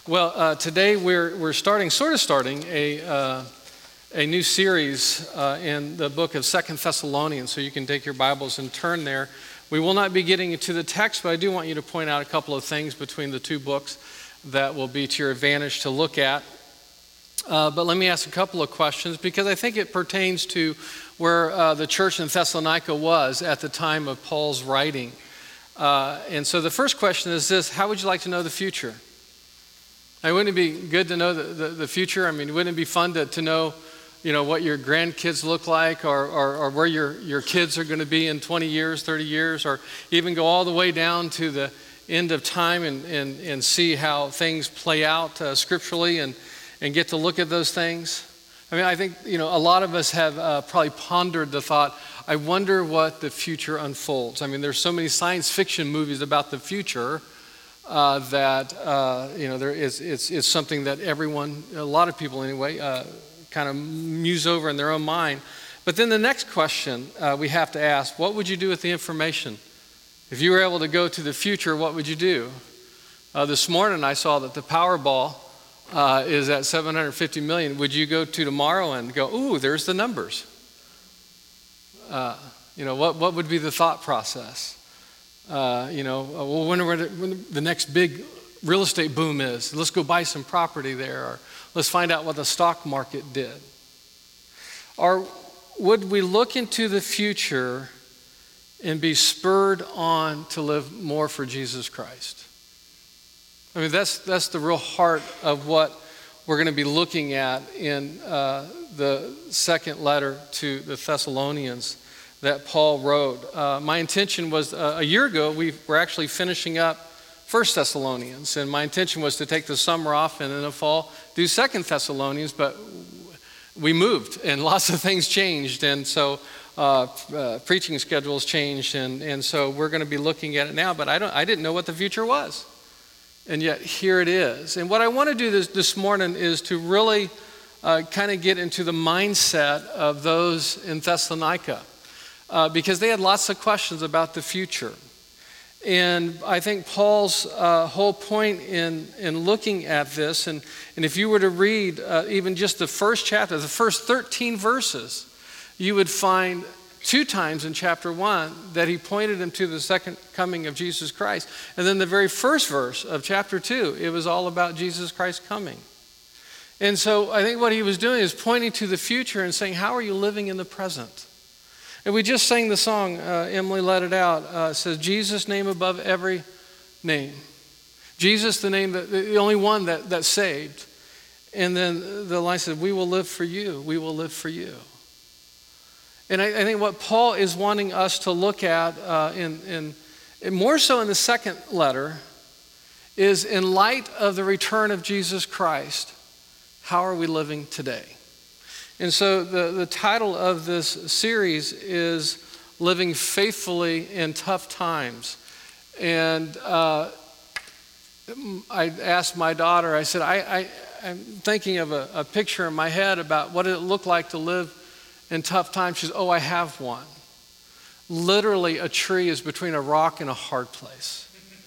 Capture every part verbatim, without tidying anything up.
Well, uh, today we're we're starting, sort of starting a uh, a new series uh, in the book of Second Thessalonians. So you can take your Bibles and turn there. We will not be getting into the text, but I do want you to point out a couple of things between the two books that will be to your advantage to look at. Uh, but let me ask a couple of questions because I think it pertains to where uh, the church in Thessalonica was at the time of Paul's writing. Uh, and so the first question is this: how would you like to know the future? I mean, wouldn't it be good to know the, the, the future? I mean, wouldn't it be fun to, to know, you know, what your grandkids look like, or, or, or where your, your kids are going to be in twenty years, thirty years, or even go all the way down to the end of time and, and, and see how things play out uh, scripturally and, and get to look at those things? I mean, I think, you know, a lot of us have uh, probably pondered the thought, I wonder what the future unfolds. I mean, there's so many science fiction movies about the future uh, that, uh, you know, there is it's, it's something that everyone, a lot of people anyway, uh, kind of muse over in their own mind. But then the next question uh, we have to ask, what would you do with the information? If you were able to go to the future, what would you do? Uh, this morning I saw that the Powerball uh, is at seven hundred fifty million. Would you go to tomorrow and go, ooh, there's the numbers? Uh, you know, what, what would be the thought process? Uh, you know, well, when, when the next big real estate boom is, let's go buy some property there, or let's find out what the stock market did. Or would we look into the future and be spurred on to live more for Jesus Christ? I mean, that's that's the real heart of what we're going to be looking at in uh, the second letter to the Thessalonians that Paul wrote. Uh, my intention was, uh, a year ago, we were actually finishing up First Thessalonians, and my intention was to take the summer off and in the fall do Second Thessalonians, but we moved and lots of things changed, and so uh, uh, preaching schedules changed, and, and so we're going to be looking at it now, but I don't, I didn't know what the future was, and yet here it is. And what I want to do this, this morning is to really uh, kind of get into the mindset of those in Thessalonica, uh, because they had lots of questions about the future. And I think Paul's uh, whole point in, in looking at this, and, and if you were to read uh, even just the first chapter, the first thirteen verses, you would find two times in chapter one that he pointed them to the second coming of Jesus Christ. And then the very first verse of chapter two, it was all about Jesus Christ coming. And so I think what he was doing is pointing to the future and saying, how are you living in the present? And we just sang the song, uh, Emily let it out, uh, it says, Jesus, name above every name. Jesus, the name, that, the only one that, that saved. And then the line says, we will live for you, we will live for you. And I, I think what Paul is wanting us to look at, uh, in, in, in more so in the second letter, is in light of the return of Jesus Christ, how are we living today? And so the, the title of this series is Living Faithfully in Tough Times. And uh, I asked my daughter, I said, I, I, I'm thinking of a, a picture in my head about what it looked like to live in tough times. She says, oh, I have one. Literally, a tree is between a rock and a hard place.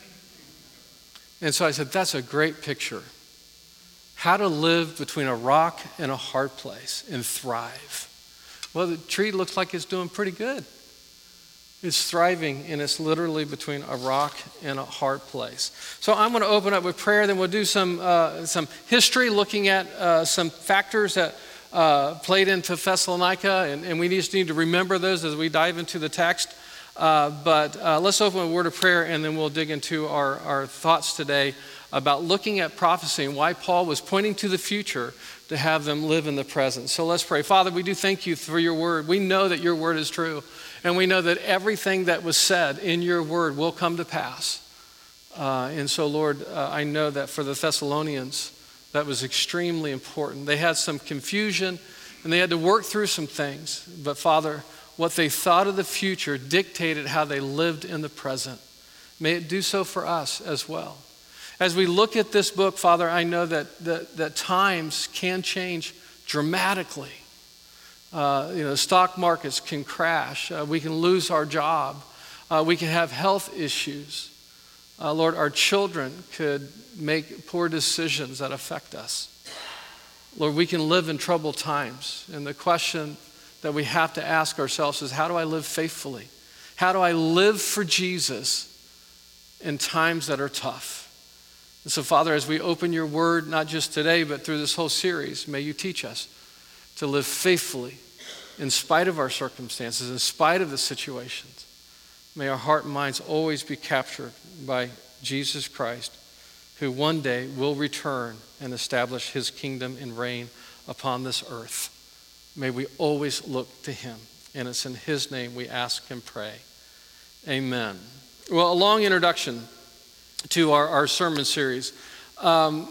And so I said, that's a great picture. How to live between a rock and a hard place and thrive. Well, the tree looks like it's doing pretty good. It's thriving, and it's literally between a rock and a hard place. So I'm going to open up with prayer, then we'll do some uh, some history, looking at uh, some factors that uh, played into Thessalonica, and, and we just need to remember those as we dive into the text. Uh, but uh, let's open with a word of prayer, and then we'll dig into our, our thoughts today about looking at prophecy and why Paul was pointing to the future to have them live in the present. So let's pray. Father, we do thank you for your word. We know that your word is true, and we know that everything that was said in your word will come to pass. Uh, and so, Lord, uh, I know that for the Thessalonians, that was extremely important. They had some confusion, and they had to work through some things. But Father, what they thought of the future dictated how they lived in the present. May it do so for us as well. As we look at this book, Father, I know that that, that times can change dramatically. Uh, you know, stock markets can crash. Uh, we can lose our job. Uh, we can have health issues. Uh, Lord, our children could make poor decisions that affect us. Lord, we can live in troubled times. And the question that we have to ask ourselves is, how do I live faithfully? How do I live for Jesus in times that are tough? And so, Father, as we open your word, not just today, but through this whole series, may you teach us to live faithfully in spite of our circumstances, in spite of the situations. May our heart and minds always be captured by Jesus Christ, who one day will return and establish his kingdom and reign upon this earth. May we always look to him. And it's in his name we ask and pray. Amen. Well, a long introduction to our, our sermon series. Um,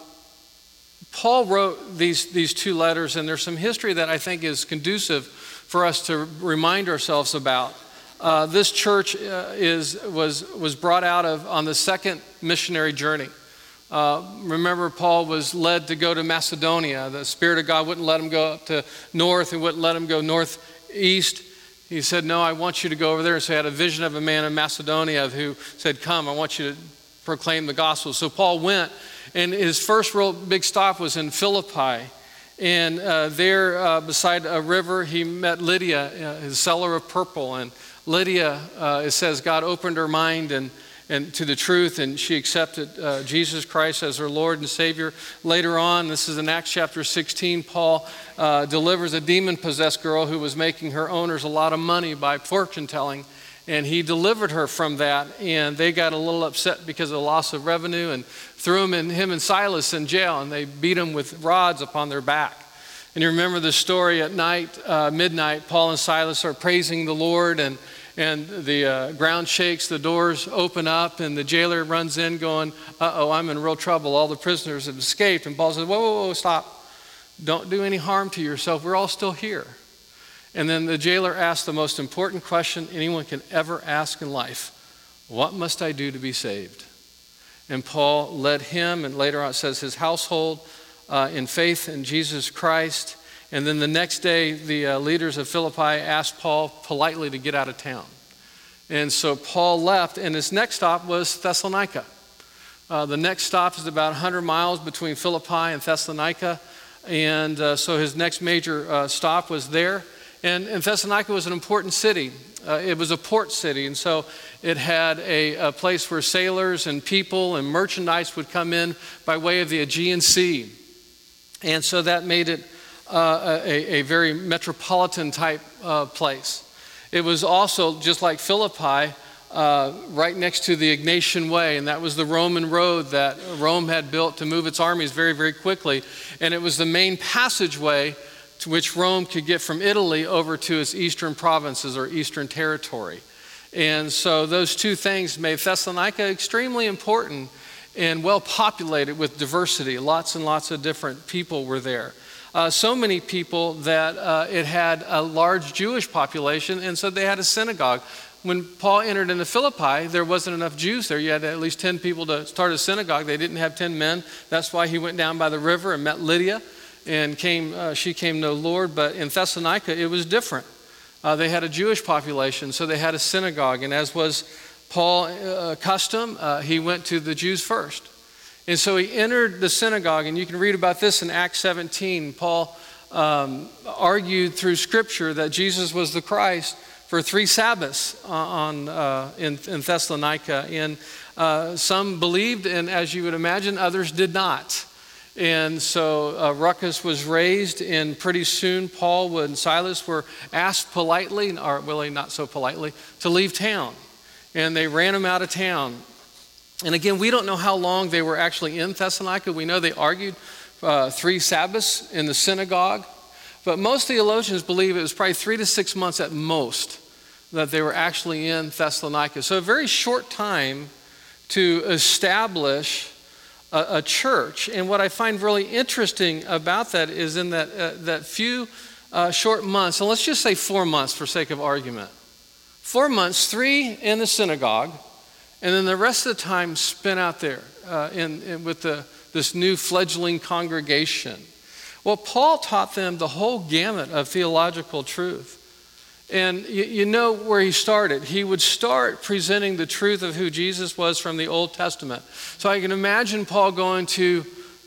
Paul wrote these, these two letters, and there's some history that I think is conducive for us to remind ourselves about. Uh, this church uh, is, was, was brought out of on the second missionary journey. Uh, remember, Paul was led to go to Macedonia. The Spirit of God wouldn't let him go up to north and wouldn't let him go northeast. He said, no, I want you to go over there. So he had a vision of a man in Macedonia who said, come, I want you to proclaim the gospel. So Paul went, and his first real big stop was in Philippi. And uh, there uh, beside a river, he met Lydia, uh, his seller of purple. And Lydia, uh, it says, God opened her mind and and to the truth, and she accepted uh, Jesus Christ as her Lord and Savior. Later on, this is in Acts chapter sixteen, Paul uh, delivers a demon-possessed girl who was making her owners a lot of money by fortune-telling, and he delivered her from that, and they got a little upset because of the loss of revenue and threw him and him and Silas in jail, and they beat him with rods upon their back. And you remember the story at night, uh, midnight, Paul and Silas are praising the Lord, and And the uh, ground shakes, the doors open up, and the jailer runs in going, uh-oh, I'm in real trouble. All the prisoners have escaped. And Paul says, whoa, whoa, whoa, stop. Don't do any harm to yourself. We're all still here. And then the jailer asks the most important question anyone can ever ask in life. What must I do to be saved? And Paul led him, and later on it says his household, uh, in faith in Jesus Christ. And then the next day, the uh, leaders of Philippi asked Paul politely to get out of town. And so Paul left, and his next stop was Thessalonica. Uh, the next stop is about one hundred miles between Philippi and Thessalonica. And uh, so his next major uh, stop was there. And, and Thessalonica was an important city. Uh, it was a port city, and so it had a, a place where sailors and people and merchandise would come in by way of the Aegean Sea. And so that made it Uh, a, a very metropolitan type uh, place. It was also, just like Philippi, uh, right next to the Egnatian Way, and that was the Roman road that Rome had built to move its armies very, very quickly. And it was the main passageway to which Rome could get from Italy over to its eastern provinces or eastern territory. And so those two things made Thessalonica extremely important and well populated with diversity. Lots and lots of different people were there. Uh, so many people that uh, it had a large Jewish population, and so they had a synagogue. When Paul entered into Philippi, there wasn't enough Jews there. You had at least ten people to start a synagogue. They didn't have ten men. That's why he went down by the river and met Lydia, and came. Uh, she came to the Lord. But in Thessalonica, it was different. Uh, they had a Jewish population, so they had a synagogue. And as was Paul's uh, custom, uh, he went to the Jews first. And so he entered the synagogue, and you can read about this in Acts seventeen. Paul um, argued through Scripture that Jesus was the Christ for three Sabbaths on, uh, in, in Thessalonica. And uh, some believed, and as you would imagine, others did not. And so a ruckus was raised, and pretty soon Paul and Silas were asked politely, or really not so politely, to leave town. And they ran them out of town. And again, we don't know how long they were actually in Thessalonica. We know they argued uh, three Sabbaths in the synagogue. But most theologians believe it was probably three to six months at most that they were actually in Thessalonica. So a very short time to establish a, a church. And what I find really interesting about that is in that, uh, that few uh, short months, and let's just say four months for sake of argument. Four months, three in the synagogue, and then the rest of the time spent out there uh, in, in, with the, this new fledgling congregation. Well, Paul taught them the whole gamut of theological truth. And you, you know where he started. He would start presenting the truth of who Jesus was from the Old Testament. So I can imagine Paul going to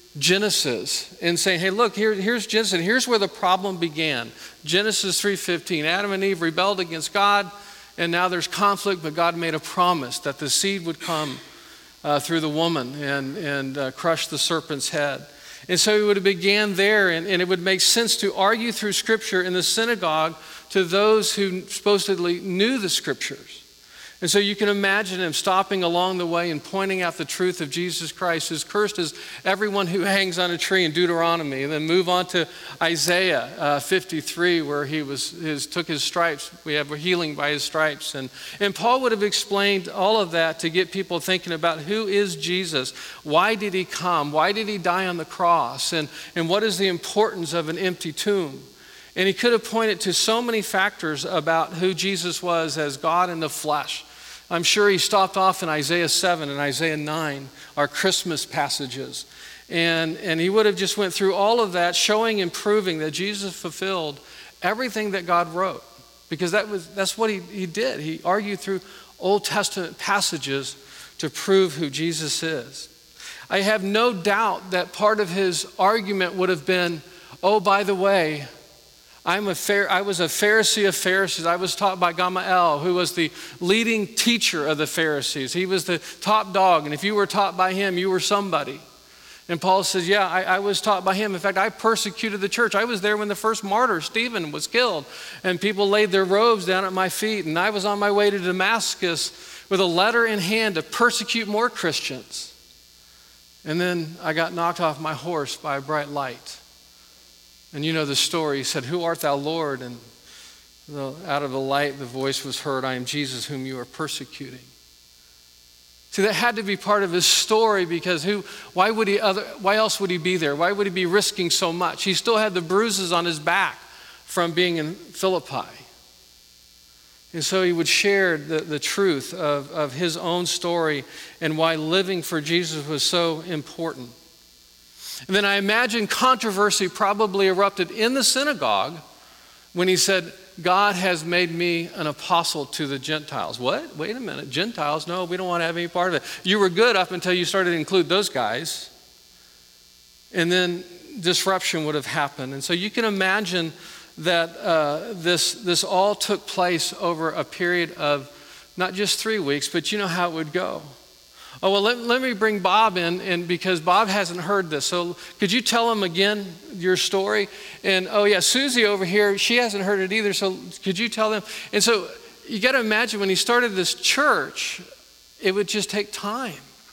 Genesis and saying, hey, look, here, here's Genesis. Here's where the problem began. Genesis three fifteen, Adam and Eve rebelled against God, and now there's conflict, but God made a promise that the seed would come uh, through the woman and, and uh, crush the serpent's head. And so he would have began there, and, and it would make sense to argue through Scripture in the synagogue to those who supposedly knew the Scriptures. And so you can imagine him stopping along the way and pointing out the truth of Jesus Christ, who's cursed is everyone who hangs on a tree in Deuteronomy. And then move on to Isaiah uh, fifty-three, where he was his took his stripes. We have healing by his stripes. And, and Paul would have explained all of that to get people thinking about who is Jesus? Why did he come? Why did he die on the cross? And, and what is the importance of an empty tomb? And he could have pointed to so many factors about who Jesus was as God in the flesh. I'm sure he stopped off in Isaiah seven and Isaiah nine, our Christmas passages. And, and he would have just went through all of that, showing and proving that Jesus fulfilled everything that God wrote. Because that was, that's what he, he did. He argued through Old Testament passages to prove who Jesus is. I have no doubt that part of his argument would have been, oh, by the way, I'm a Phar- I was a Pharisee of Pharisees. I was taught by Gamaliel, who was the leading teacher of the Pharisees. He was the top dog, and if you were taught by him, you were somebody. And Paul says, yeah, I, I was taught by him. In fact, I persecuted the church. I was there when the first martyr, Stephen, was killed, and people laid their robes down at my feet, and I was on my way to Damascus with a letter in hand to persecute more Christians. And then I got knocked off my horse by a bright light. And you know the story. He said, who art thou, Lord? And the, out of the light, the voice was heard, I am Jesus whom you are persecuting. See, that had to be part of his story, because who? Why would he? Other, why else would he be there? Why would he be risking so much? He still had the bruises on his back from being in Philippi. And so he would share the, the truth of, of his own story and why living for Jesus was so important. And then I imagine controversy probably erupted in the synagogue when he said, God has made me an apostle to the Gentiles. What? Wait a minute. Gentiles? No, we don't want to have any part of it. You were good up until you started to include those guys. And then disruption would have happened. And so you can imagine that uh, this, this all took place over a period of not just three weeks, but you know how it would go. Oh, well, let, let me bring Bob in, and because Bob hasn't heard this. So could you tell him again your story? And, oh, yeah, Susie over here, she hasn't heard it either, so could you tell them? And so you got to imagine when he started this church, it would just take time.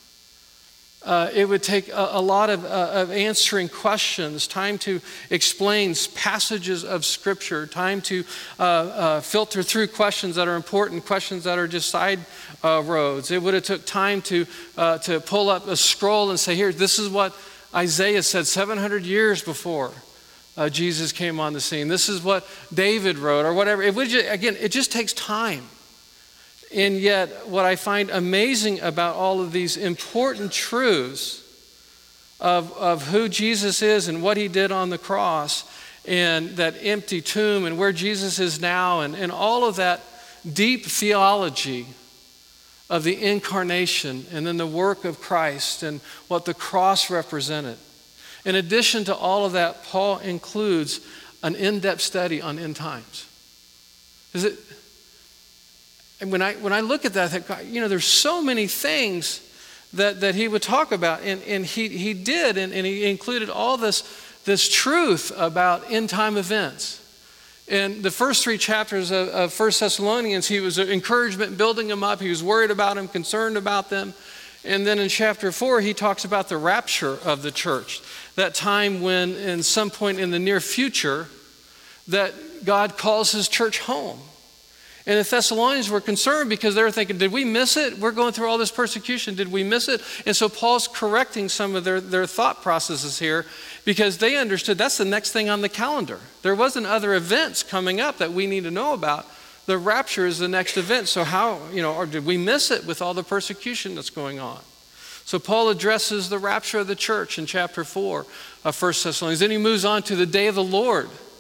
Uh, it would take a, a lot of, uh, of answering questions, time to explain passages of Scripture, time to uh, uh, filter through questions that are important, questions that are just side uh, roads. It would have took time to, uh, to pull up a scroll and say, here, this is what Isaiah said seven hundred years before uh, Jesus came on the scene. This is what David wrote or whatever. It would just, again, it just takes time. And yet, what I find amazing about all of these important truths of, of who Jesus is and what he did on the cross, and that empty tomb and where Jesus is now, and, and all of that deep theology of the incarnation and then the work of Christ and what the cross represented. In addition to all of that, Paul includes an in-depth study on end times. Is it? And when I when I look at that, I think, you know, there's so many things that, that he would talk about, and, and he he did, and, and he included all this this truth about end time events. In the first three chapters of, of First Thessalonians, he was encouragement, building them up. He was worried about them, concerned about them. And then in chapter four, he talks about the rapture of the church, that time when, in some point in the near future, that God calls his church home. And the Thessalonians were concerned because they were thinking, did we miss it? We're going through all this persecution. Did we miss it? And so Paul's correcting some of their, their thought processes here, because they understood that's the next thing on the calendar. There wasn't other events coming up that we need to know about. The rapture is the next event. So how, you know, or did we miss it with all the persecution that's going on? So Paul addresses the rapture of the church in chapter four of First Thessalonians. Then he moves on to the day of the Lord.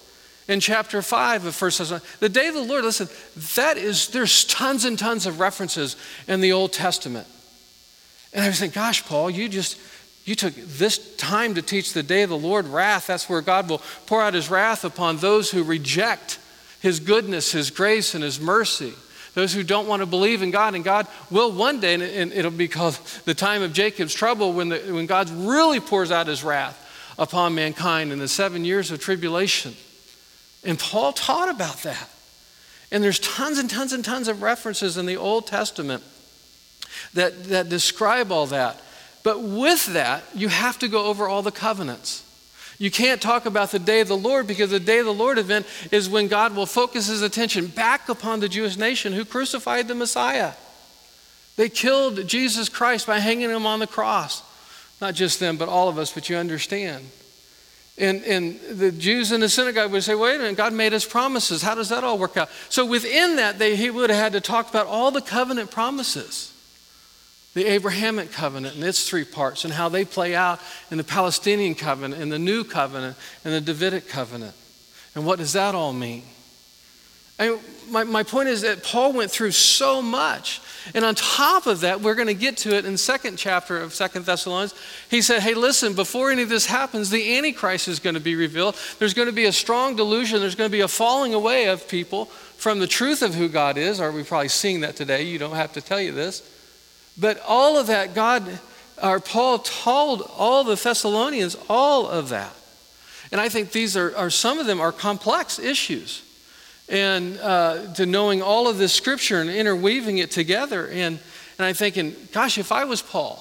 In chapter five of First Thessalonians, the day of the Lord, listen, that is, there's tons and tons of references in the Old Testament. And I was thinking, gosh, Paul, you just, you took this time to teach the day of the Lord, wrath. That's where God will pour out his wrath upon those who reject his goodness, his grace, and his mercy. Those who don't want to believe in God. And God will one day, and it'll be called the time of Jacob's trouble, when, the, when God really pours out his wrath upon mankind in the seven years of tribulation. And Paul taught about that. And there's tons and tons and tons of references in the Old Testament that, that describe all that. But with that, you have to go over all the covenants. You can't talk about the day of the Lord, because the day of the Lord event is when God will focus his attention back upon the Jewish nation who crucified the Messiah. They killed Jesus Christ by hanging him on the cross. Not just them, but all of us, but you understand. And, and the Jews in the synagogue would say, wait a minute, God made us promises. How does that all work out? So within that, they, he would have had to talk about all the covenant promises. The Abrahamic covenant and its three parts, and how they play out in the Palestinian covenant, and the new covenant, and the Davidic covenant. And what does that all mean? I mean, my, my point is that Paul went through so much. And on top of that, we're going to get to it in the second chapter of Second Thessalonians. He said, hey, listen, before any of this happens, the Antichrist is going to be revealed. There's going to be a strong delusion. There's going to be a falling away of people from the truth of who God is. Are we probably seeing that today? You don't have to tell you this. But all of that, God, or Paul told all the Thessalonians all of that. And I think these are, are some of them are complex issues. And uh, to knowing all of this scripture and interweaving it together. And, and I'm thinking, gosh, if I was Paul,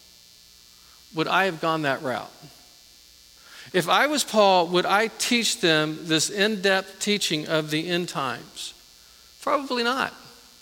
would I have gone that route? If I was Paul, would I teach them this in-depth teaching of the end times? Probably not.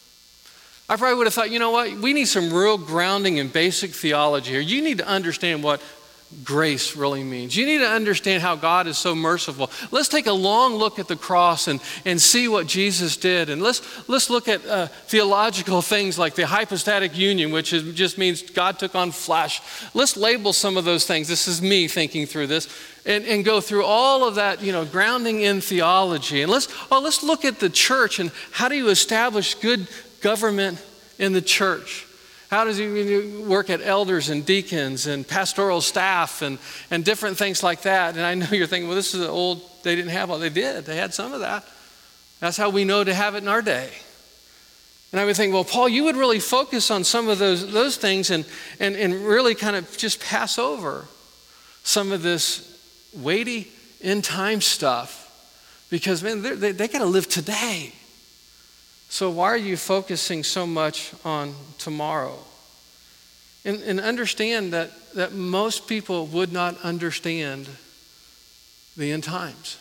I probably would have thought, you know what, we need some real grounding in basic theology here. You need to understand what grace really means. You need to understand how God is so merciful. Let's take a long look at the cross and, and see what Jesus did. And let's, let's look at uh, theological things like the hypostatic union, which is, just means God took on flesh. Let's label some of those things. This is me thinking through this. And, and go through all of that, you know, grounding in theology. And let's, oh, let's look at the church and how do you establish good government in the church? How does he work at elders and deacons and pastoral staff and, and different things like that? And I know you're thinking, well, this is old, they didn't have all. They did. They had some of that. That's how we know to have it in our day. And I would think, well, Paul, you would really focus on some of those, those things and, and, and really kind of just pass over some of this weighty end time stuff, because, man, they, they got to live today. So why are you focusing so much on tomorrow? And, and understand that, that most people would not understand the end times.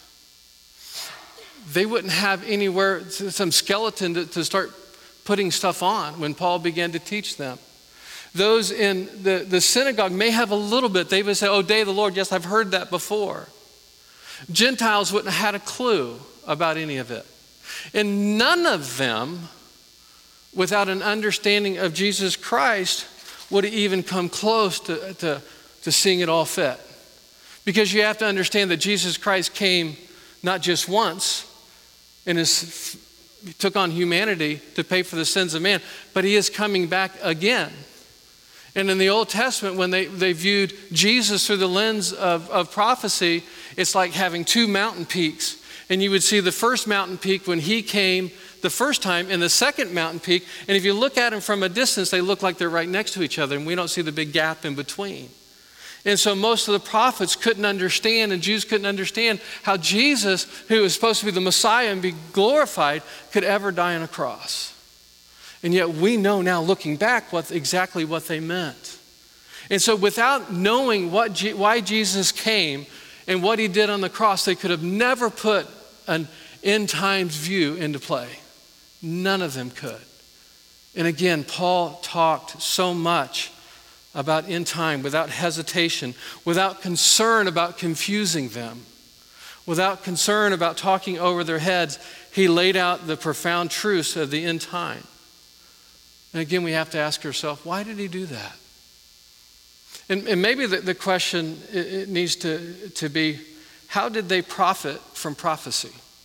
They wouldn't have anywhere, some skeleton to, to start putting stuff on when Paul began to teach them. Those in the, the synagogue may have a little bit. They would say, oh, day of the Lord, yes, I've heard that before. Gentiles wouldn't have had a clue about any of it. And none of them, without an understanding of Jesus Christ, would even come close to, to, to seeing it all fit. Because you have to understand that Jesus Christ came not just once and is, he took on humanity to pay for the sins of man, but he is coming back again. And in the Old Testament, when they, they viewed Jesus through the lens of, of prophecy, it's like having two mountain peaks. And you would see the first mountain peak when he came the first time, and the second mountain peak. And if you look at them from a distance, they look like they're right next to each other, and we don't see the big gap in between. And so most of the prophets couldn't understand, and Jews couldn't understand how Jesus, who was supposed to be the Messiah and be glorified, could ever die on a cross. And yet we know now, looking back, what exactly what they meant. And so without knowing what G- why Jesus came and what he did on the cross, they could have never put an end times view into play. None of them could. And again, Paul talked so much about end time without hesitation, without concern about confusing them, without concern about talking over their heads. He laid out the profound truths of the end time. And again, we have to ask ourselves, why did he do that? And, and maybe the, the question it, it needs to, to be, how did they profit from prophecy?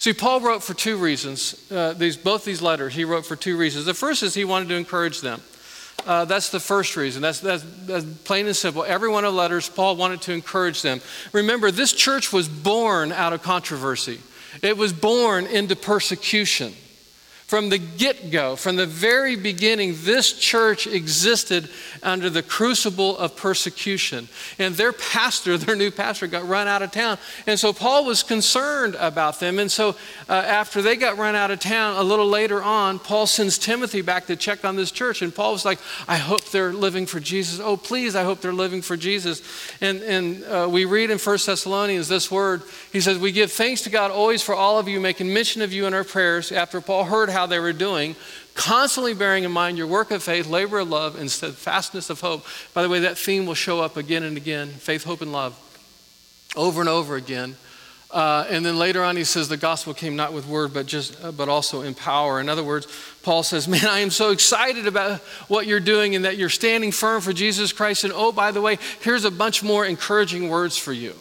See, Paul wrote for two reasons. Uh, these, both these letters, he wrote for two reasons. The first is he wanted to encourage them. Uh, that's the first reason. That's, that's, that's plain and simple. Every one of the letters, Paul wanted to encourage them. Remember, this church was born out of controversy. It was born into persecution. From the get-go, from the very beginning, this church existed under the crucible of persecution. And their pastor, their new pastor, got run out of town. And so Paul was concerned about them. And so uh, after they got run out of town, a little later on, Paul sends Timothy back to check on this church. And Paul was like, I hope they're living for Jesus. Oh, please, I hope they're living for Jesus. And, and uh, we read in First Thessalonians this word. He says, we give thanks to God always for all of you, making mention of you in our prayers. After Paul heard how they were doing, constantly bearing in mind your work of faith, labor of love, and steadfastness of hope. By the way, that theme will show up again and again, faith, hope, and love, over and over again. Uh, and then later on he says the gospel came not with word, but just, uh, but also in power. In other words, Paul says, man, I am so excited about what you're doing and that you're standing firm for Jesus Christ. And oh, by the way, here's a bunch more encouraging words for you.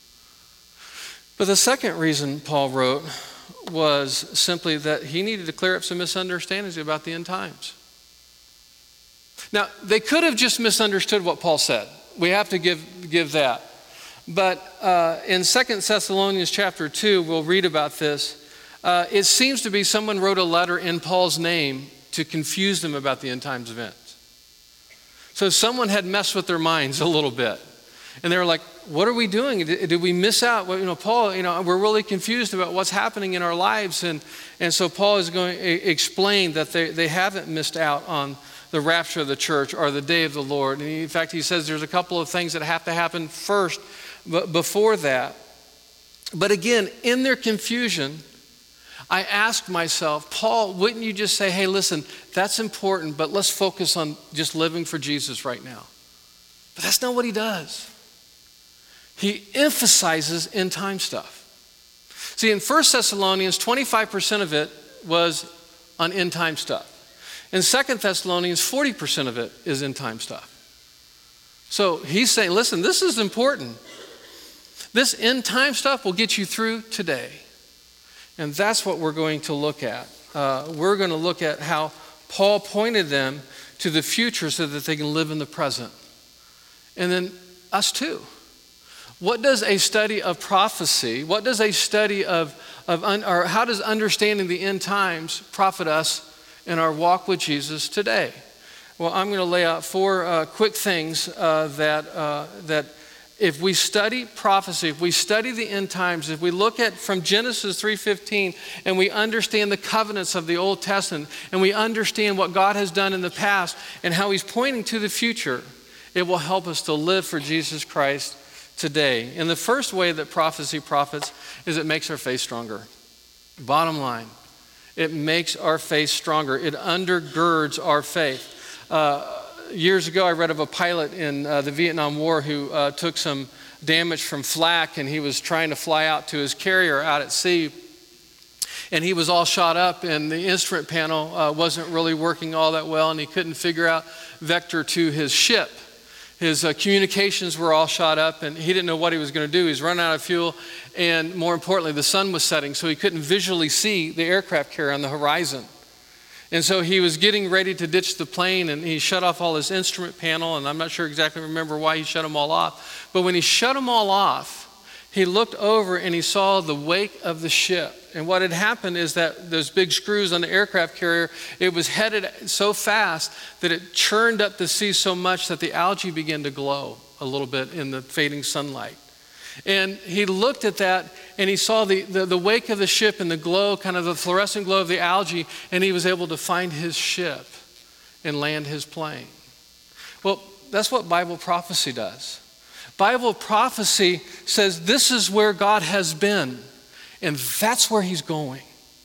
But the second reason Paul wrote was simply that he needed to clear up some misunderstandings about the end times. Now, they could have just misunderstood what Paul said. We have to give, give that. But uh, in Second Thessalonians chapter two, we'll read about this. Uh, it seems to be someone wrote a letter in Paul's name to confuse them about the end times events. So someone had messed with their minds a little bit. And they were like, what are we doing? Did, did we miss out? Well, you know, Paul, you know, we're really confused about what's happening in our lives. And, and so Paul is going to explain that they, they haven't missed out on the rapture of the church or the day of the Lord. And in fact, he says there's a couple of things that have to happen first, but before that. But again, in their confusion, I asked myself, Paul, wouldn't you just say, hey, listen, that's important, but let's focus on just living for Jesus right now. But that's not what he does. He emphasizes end time stuff. See, in First Thessalonians, twenty-five percent of it was on end time stuff. In Second Thessalonians, forty percent of it is end time stuff. So he's saying, listen, this is important. This end time stuff will get you through today. And that's what we're going to look at. Uh, we're going to look at how Paul pointed them to the future so that they can live in the present. And then us too. What does a study of prophecy, what does a study of, of un, or how does understanding the end times profit us in our walk with Jesus today? Well, I'm going to lay out four uh, quick things uh, that, uh, that if we study prophecy, if we study the end times, if we look at from Genesis three fifteen and we understand the covenants of the Old Testament and we understand what God has done in the past and how he's pointing to the future, it will help us to live for Jesus Christ today. And the first way that prophecy profits is it makes our faith stronger. Bottom line, it makes our faith stronger. It undergirds our faith. Uh, years ago, I read of a pilot in uh, the Vietnam War who uh, took some damage from flak, and he was trying to fly out to his carrier out at sea. And he was all shot up, and the instrument panel uh, wasn't really working all that well, and he couldn't figure out vector to his ship. His uh, communications were all shot up, and he didn't know what he was going to do. He was running out of fuel, and more importantly, the sun was setting, so he couldn't visually see the aircraft carrier on the horizon. And so he was getting ready to ditch the plane, and he shut off all his instrument panel, and I'm not sure exactly remember why he shut them all off. But when he shut them all off, he looked over and he saw the wake of the ship. And what had happened is that those big screws on the aircraft carrier, it was headed so fast that it churned up the sea so much that the algae began to glow a little bit in the fading sunlight. And he looked at that and he saw the, the, the wake of the ship and the glow, kind of the fluorescent glow of the algae, and he was able to find his ship and land his plane. Well, that's what Bible prophecy does. Bible prophecy says this is where God has been, and that's where he's going.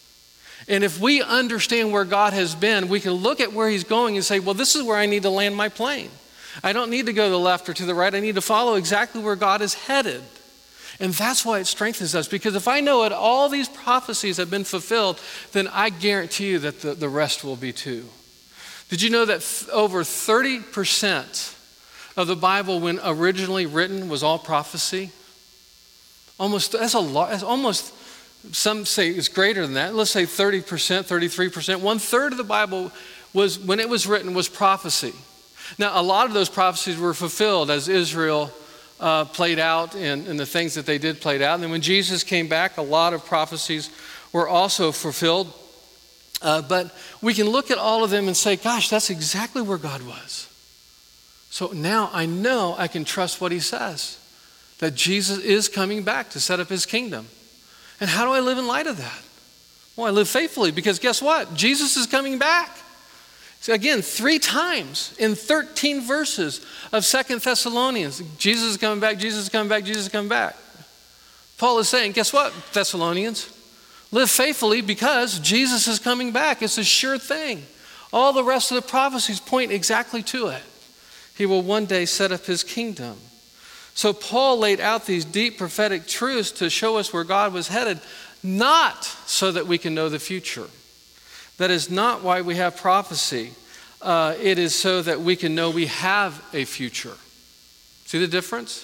And if we understand where God has been, we can look at where he's going and say, well, this is where I need to land my plane. I don't need to go to the left or to the right. I need to follow exactly where God is headed. And that's why it strengthens us, because if I know that all these prophecies have been fulfilled, then I guarantee you that the, the rest will be too. Did you know that th- over thirty percent of the Bible, when originally written, was all prophecy? Almost, that's a lot, that's almost Some say it's greater than that. Let's say thirty percent, thirty-three percent. One third of the Bible was, when it was written, was prophecy. Now, a lot of those prophecies were fulfilled as Israel uh, played out and, and the things that they did played out. And then when Jesus came back, a lot of prophecies were also fulfilled. Uh, but we can look at all of them and say, gosh, that's exactly where God was. So now I know I can trust what he says, that Jesus is coming back to set up his kingdom. And how do I live in light of that? Well, I live faithfully because guess what? Jesus is coming back. So again, three times in thirteen verses of Second Thessalonians, Jesus is coming back, Jesus is coming back, Jesus is coming back. Paul is saying, guess what, Thessalonians? Live faithfully because Jesus is coming back. It's a sure thing. All the rest of the prophecies point exactly to it. He will one day set up his kingdom. So Paul laid out these deep prophetic truths to show us where God was headed, not so that we can know the future. That is not why we have prophecy. Uh, it is so that we can know we have a future. See the difference?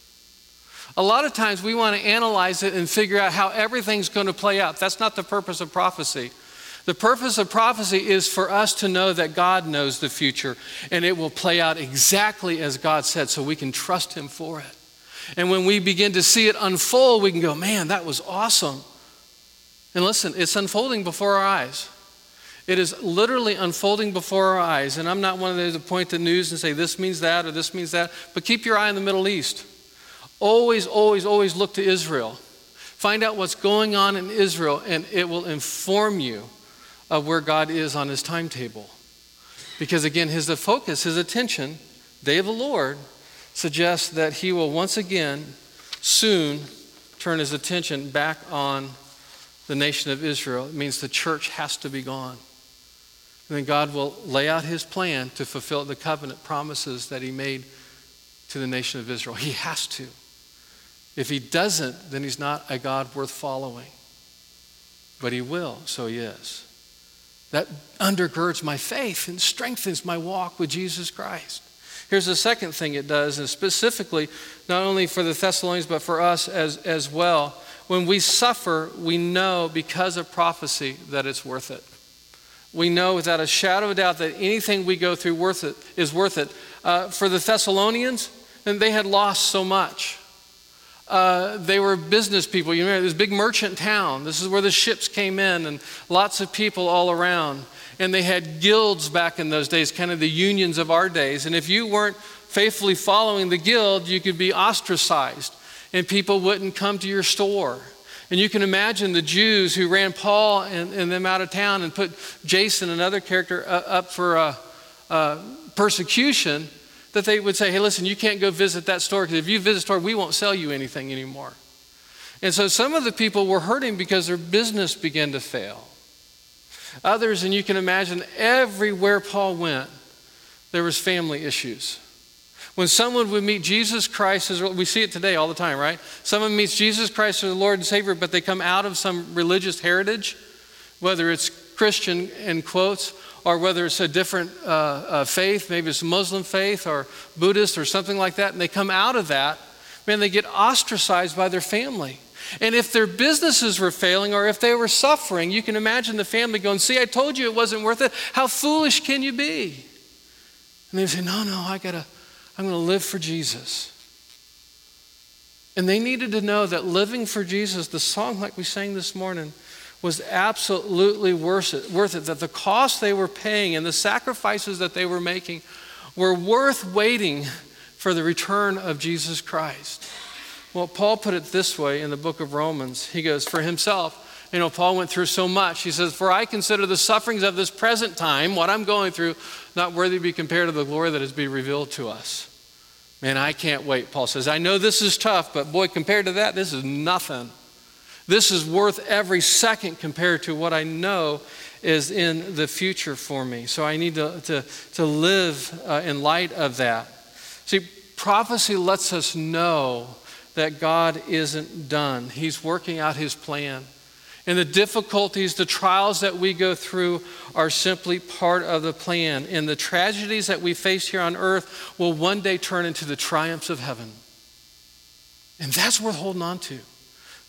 A lot of times we want to analyze it and figure out how everything's going to play out. That's not the purpose of prophecy. The purpose of prophecy is for us to know that God knows the future and it will play out exactly as God said, so we can trust him for it. And when we begin to see it unfold, we can go, man, that was awesome. And listen, it's unfolding before our eyes. It is literally unfolding before our eyes. And I'm not one of those that point to news and say this means that or this means that, but keep your eye on the Middle East. Always, always, always look to Israel. Find out what's going on in Israel and it will inform you of where God is on his timetable. Because again, his the focus, his attention, day of the Lord, suggests that he will once again soon turn his attention back on the nation of Israel. It means the church has to be gone. And then God will lay out his plan to fulfill the covenant promises that he made to the nation of Israel. He has to. If he doesn't, then he's not a God worth following. But he will, so he is. That undergirds my faith and strengthens my walk with Jesus Christ. Here's the second thing it does, and specifically, not only for the Thessalonians, but for us as, as well. When we suffer, we know because of prophecy that it's worth it. We know without a shadow of a doubt that anything we go through worth it is worth it. Uh, for the Thessalonians, and they had lost so much. Uh, they were business people. You remember this big merchant town. This is where the ships came in and lots of people all around. And they had guilds back in those days, kind of the unions of our days. And if you weren't faithfully following the guild, you could be ostracized and people wouldn't come to your store. And you can imagine the Jews who ran Paul and, and them out of town and put Jason, another character, uh, up for uh, uh, persecution, that they would say, hey, listen, you can't go visit that store because if you visit the store, we won't sell you anything anymore. And so some of the people were hurting because their business began to fail. Others, and you can imagine everywhere Paul went, there was family issues. When someone would meet Jesus Christ, as we see it today all the time, right? Someone meets Jesus Christ as the Lord and Savior, but they come out of some religious heritage, whether it's Christian in quotes, or whether it's a different uh, uh, faith, maybe it's Muslim faith or Buddhist or something like that, and they come out of that, man, they get ostracized by their family. And if their businesses were failing or if they were suffering, you can imagine the family going, see, I told you it wasn't worth it. How foolish can you be? And they say, no, no, I gotta, I'm gonna live for Jesus. And they needed to know that living for Jesus, the song like we sang this morning, was absolutely worth it, worth it, that the cost they were paying and the sacrifices that they were making were worth waiting for the return of Jesus Christ. Well, Paul put it this way in the book of Romans. He goes, for himself, you know, Paul went through so much. He says, for I consider the sufferings of this present time, what I'm going through, not worthy to be compared to the glory that is being revealed to us. Man, I can't wait, Paul says. I know this is tough, but boy, compared to that, this is nothing. This is worth every second compared to what I know is in the future for me. So I need to, to, to live uh, in light of that. See, prophecy lets us know that God isn't done. He's working out his plan. And the difficulties, the trials that we go through are simply part of the plan. And the tragedies that we face here on earth will one day turn into the triumphs of heaven. And that's worth holding on to.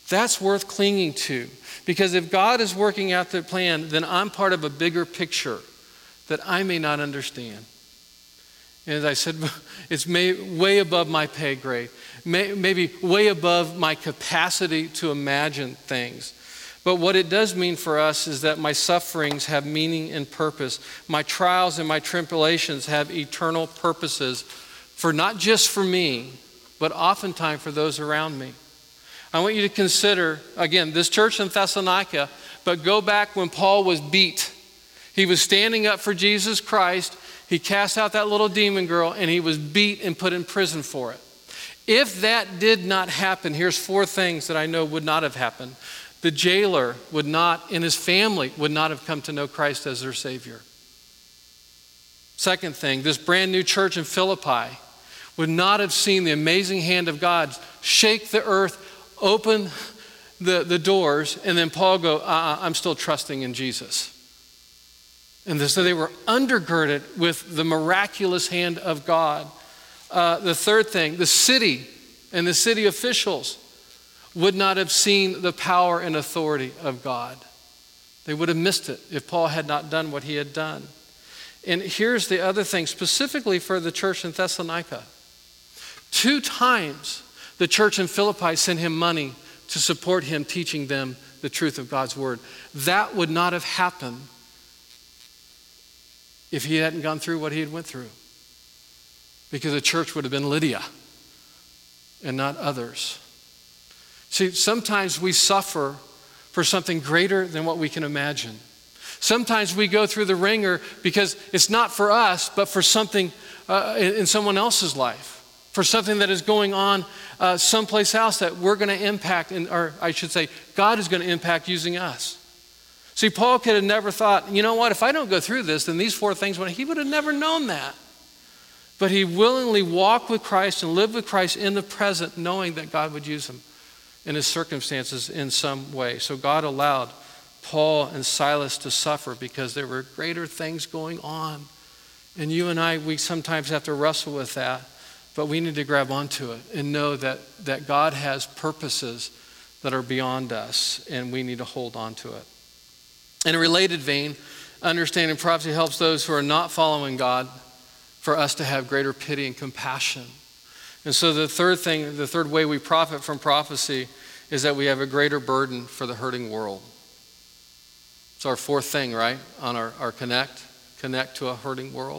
That's worth clinging to. Because if God is working out the plan, then I'm part of a bigger picture that I may not understand. And as I said, it's may, way above my pay grade, may, maybe way above my capacity to imagine things. But what it does mean for us is that my sufferings have meaning and purpose. My trials and my tribulations have eternal purposes, for not just for me, but oftentimes for those around me. I want you to consider, again, this church in Thessalonica, but go back when Paul was beat. He was standing up for Jesus Christ. He cast out that little demon girl, and he was beat and put in prison for it. If that did not happen, here's four things that I know would not have happened. The jailer would not, and his family would not have come to know Christ as their Savior. Second thing, this brand new church in Philippi would not have seen the amazing hand of God shake the earth, open the, the doors, and then Paul go, uh-uh, I'm still trusting in Jesus. And so they were undergirded with the miraculous hand of God. Uh, the third thing, the city and the city officials would not have seen the power and authority of God. They would have missed it if Paul had not done what he had done. And here's the other thing, specifically for the church in Thessalonica. Two times the church in Philippi sent him money to support him teaching them the truth of God's word. That would not have happened if he hadn't gone through what he had went through. Because the church would have been Lydia and not others. See, sometimes we suffer for something greater than what we can imagine. Sometimes we go through the ringer because it's not for us, but for something uh, in, in someone else's life, for something that is going on uh, someplace else that we're going to impact, in, or I should say, God is going to impact using us. See, Paul could have never thought, you know what, if I don't go through this, then these four things, he would have never known that. But he willingly walked with Christ and lived with Christ in the present, knowing that God would use him in his circumstances in some way. So God allowed Paul and Silas to suffer because there were greater things going on. And you and I, we sometimes have to wrestle with that, but we need to grab onto it and know that, that God has purposes that are beyond us, and we need to hold on to it. In a related vein, understanding prophecy helps those who are not following God for us to have greater pity and compassion. And so the third thing, the third way we profit from prophecy is that we have a greater burden for the hurting world. It's our fourth thing, right? On our, our connect, connect to a hurting world.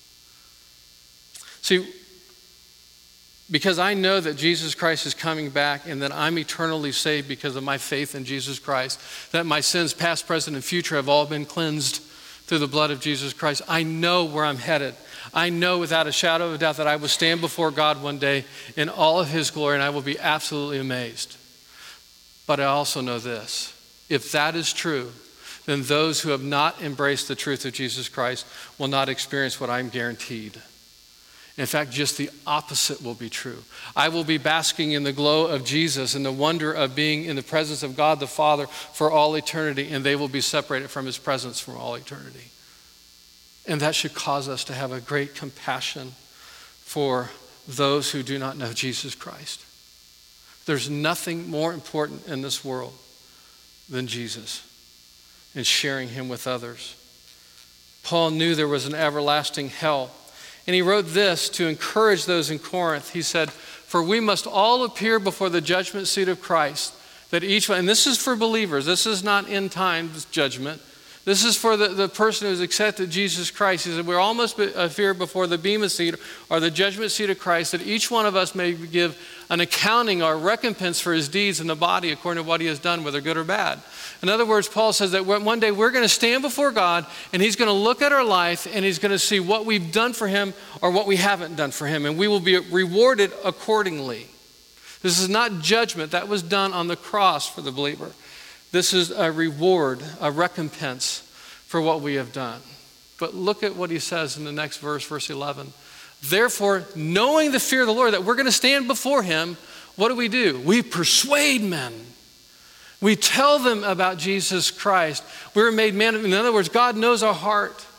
See, because I know that Jesus Christ is coming back and that I'm eternally saved because of my faith in Jesus Christ, that my sins past, present, and future have all been cleansed through the blood of Jesus Christ. I know where I'm headed. I know without a shadow of a doubt that I will stand before God one day in all of his glory, and I will be absolutely amazed. But I also know this. If that is true, then those who have not embraced the truth of Jesus Christ will not experience what I'm guaranteed. In fact, just the opposite will be true. I will be basking in the glow of Jesus and the wonder of being in the presence of God the Father for all eternity, and they will be separated from his presence for all eternity. And that should cause us to have a great compassion for those who do not know Jesus Christ. There's nothing more important in this world than Jesus and sharing him with others. Paul knew there was an everlasting hell. And he wrote this to encourage those in Corinth. He said, for we must all appear before the judgment seat of Christ, that each one, and this is for believers, this is not end times judgment. This is for the, the person who's accepted Jesus Christ. He said, we all must appear before the bema seat or the judgment seat of Christ, that each one of us may give an accounting or recompense for his deeds in the body according to what he has done, whether good or bad. In other words, Paul says that one day we're going to stand before God and he's going to look at our life and he's going to see what we've done for him or what we haven't done for him, and we will be rewarded accordingly. This is not judgment. That was done on the cross for the believer. This is a reward, a recompense for what we have done. But look at what he says in the next verse, verse eleven. Therefore, knowing the fear of the Lord, that we're going to stand before him, what do we do? We persuade men. We tell them about Jesus Christ. We're made man. In other words, God knows our heart.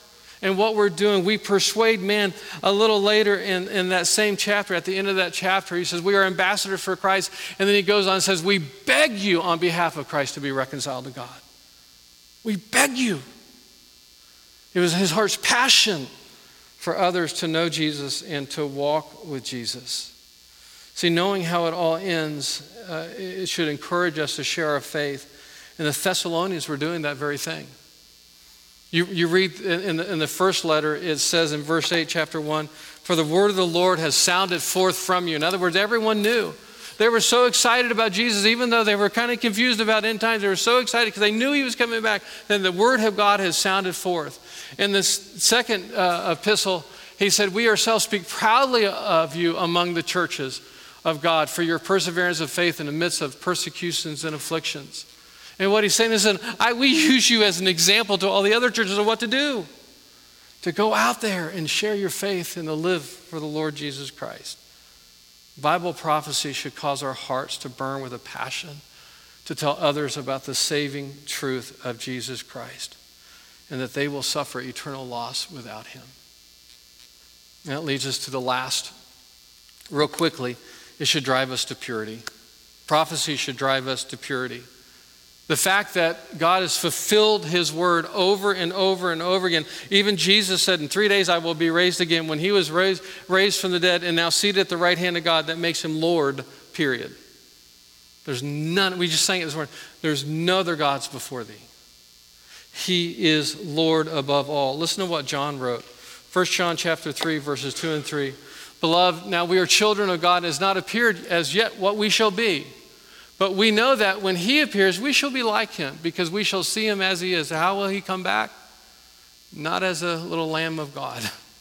and what we're doing. We persuade men. A little later in, in that same chapter, at the end of that chapter, he says, we are ambassadors for Christ. And then he goes on and says, we beg you on behalf of Christ to be reconciled to God. We beg you. It was his heart's passion for others to know Jesus and to walk with Jesus. See, knowing how it all ends, uh, it should encourage us to share our faith. And the Thessalonians were doing that very thing. You, you read in the, in the first letter, it says in verse eight, chapter one, for the word of the Lord has sounded forth from you. In other words, everyone knew. They were so excited about Jesus, even though they were kind of confused about end times. They were so excited because they knew he was coming back. Then the word of God has sounded forth. In this second uh, epistle, he said, we ourselves speak proudly of you among the churches of God for your perseverance of faith in the midst of persecutions and afflictions. And what he's saying is that I, we use you as an example to all the other churches of what to do. To go out there and share your faith and to live for the Lord Jesus Christ. Bible prophecy should cause our hearts to burn with a passion to tell others about the saving truth of Jesus Christ and that they will suffer eternal loss without him. And that leads us to the last. Real quickly, it should drive us to purity. Prophecy should drive us to purity. The fact that God has fulfilled his word over and over and over again. Even Jesus said, in three days I will be raised again. When he was raised, raised from the dead and now seated at the right hand of God, that makes him Lord, period. There's none, we just sang it this morning, there's no other gods before thee. He is Lord above all. Listen to what John wrote. First John chapter three, verses two and three. Beloved, now we are children of God, has not appeared as yet what we shall be. But we know that when he appears, we shall be like him because we shall see him as he is. How will he come back? Not as a little Lamb of God,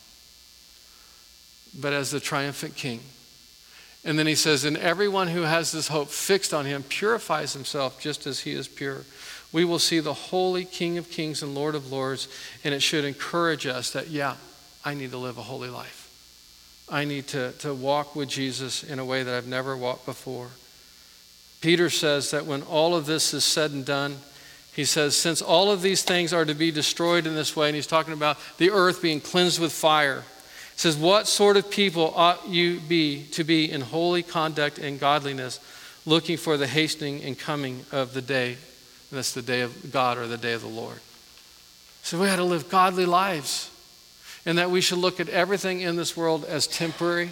but as the triumphant King. And then he says, and everyone who has this hope fixed on him purifies himself just as he is pure. We will see the holy King of Kings and Lord of Lords, and it should encourage us that, yeah, I need to live a holy life. I need to, to walk with Jesus in a way that I've never walked before. Peter says that when all of this is said and done, he says, since all of these things are to be destroyed in this way, and he's talking about the earth being cleansed with fire, he says, what sort of people ought you be to be in holy conduct and godliness, looking for the hastening and coming of the day, and that's the day of God or the day of the Lord. So we got to live godly lives, and that we should look at everything in this world as temporary.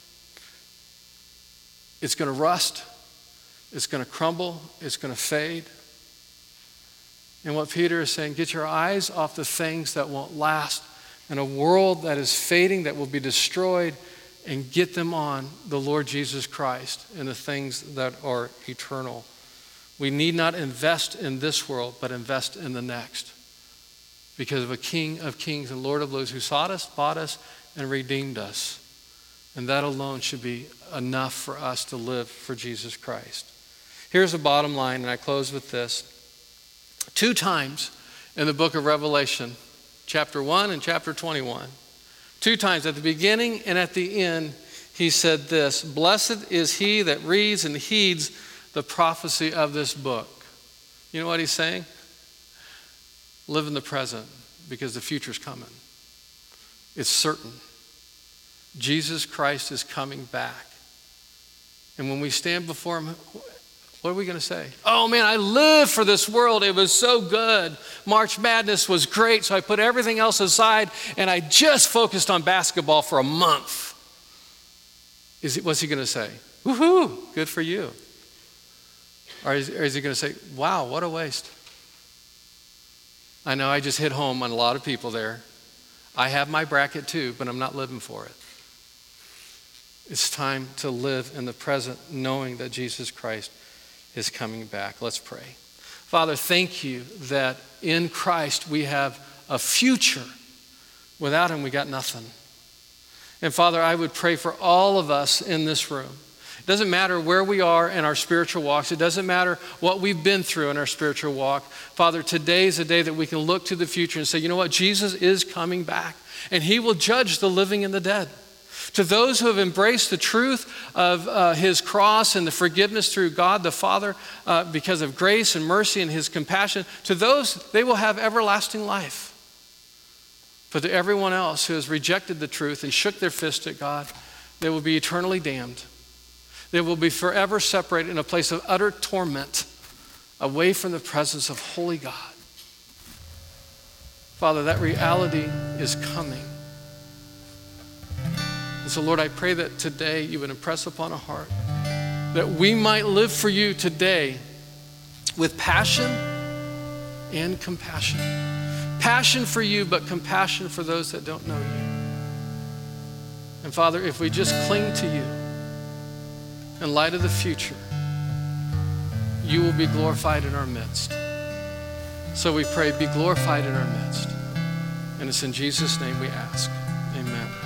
It's going to rust. It's going to crumble. It's going to fade. And what Peter is saying, get your eyes off the things that won't last in a world that is fading, that will be destroyed, and get them on the Lord Jesus Christ and the things that are eternal. We need not invest in this world, but invest in the next. Because of a King of Kings and Lord of Lords who sought us, bought us, and redeemed us. And that alone should be enough for us to live for Jesus Christ. Here's the bottom line, and I close with this. Two times in the book of Revelation, chapter one and chapter twenty-one, two times at the beginning and at the end, he said this, blessed is he that reads and heeds the prophecy of this book. You know what he's saying? Live in the present because the future's coming. It's certain. Jesus Christ is coming back. And when we stand before him, what are we going to say? Oh man, I lived for this world. It was so good. March Madness was great, so I put everything else aside and I just focused on basketball for a month. Is he, what's he going to say? Woohoo, good for you. Or is, or is he going to say, wow, what a waste? I know I just hit home on a lot of people there. I have my bracket too, but I'm not living for it. It's time to live in the present, knowing that Jesus Christ is coming back. Let's pray. Father, thank you that in Christ we have a future. Without him, we got nothing. And Father, I would pray for all of us in this room. It doesn't matter where we are in our spiritual walks. It doesn't matter what we've been through in our spiritual walk. Father, today is a day that we can look to the future and say, you know what? Jesus is coming back, and he will judge the living and the dead. To those who have embraced the truth of uh, his cross and the forgiveness through God the Father uh, because of grace and mercy and his compassion, to those, they will have everlasting life. But to everyone else who has rejected the truth and shook their fist at God, they will be eternally damned. They will be forever separated in a place of utter torment, away from the presence of holy God. Father, that reality is coming. And so, Lord, I pray that today you would impress upon our heart that we might live for you today with passion and compassion. Passion for you, but compassion for those that don't know you. And Father, if we just cling to you in light of the future, you will be glorified in our midst. So we pray, be glorified in our midst. And it's in Jesus' name we ask. Amen.